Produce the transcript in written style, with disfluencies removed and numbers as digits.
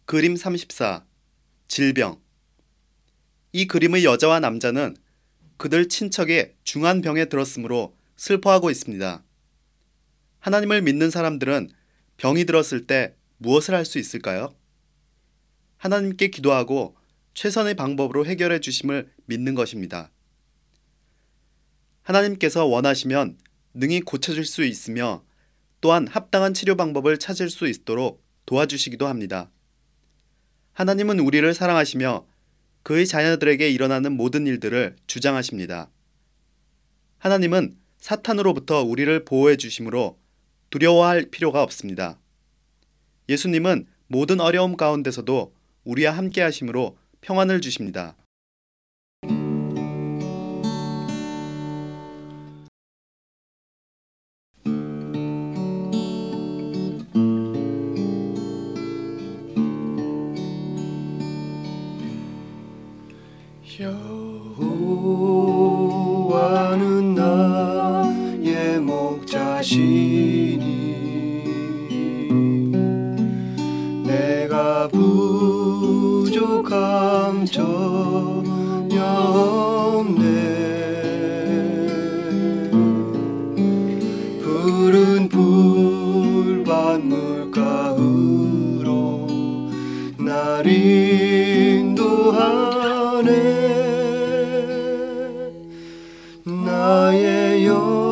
그림 34. 질병. 이 그림의 여자와 남자는 그들 친척의 중한 병에 들었으므로 슬퍼하고 있습니다. 하나님을 믿는 사람들은 병이 들었을 때 무엇을 할 수 있을까요? 하나님께 기도하고 최선의 방법으로 해결해 주심을 믿는 것입니다. 하나님께서 원하시면 능히 고쳐질 수 있으며 또한 합당한 치료 방법을 찾을 수 있도록 도와주시기도 합니다. 하나님은 우리를 사랑하시며 그의 자녀들에게 일어나는 모든 일들을 주장하십니다. 하나님은 사탄으로부터 우리를 보호해 주심으로 두려워할 필요가 없습니다. 예수님은 모든 어려움 가운데서도 우리와 함께 하심으로 평안을 주십니다. 여호와는 나의 목자시니 내가 부족함 전혀 없네. 푸른 풀밭 물가으로 날 인도하네. 나의